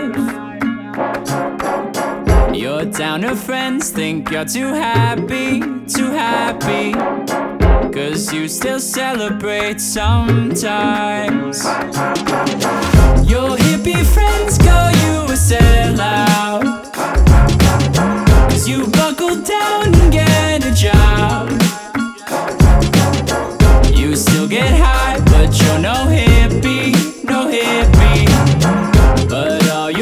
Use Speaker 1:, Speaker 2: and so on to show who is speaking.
Speaker 1: life. Your downer friends think you're too happy, too happy, 'cause you still celebrate sometimes. Your hippie friends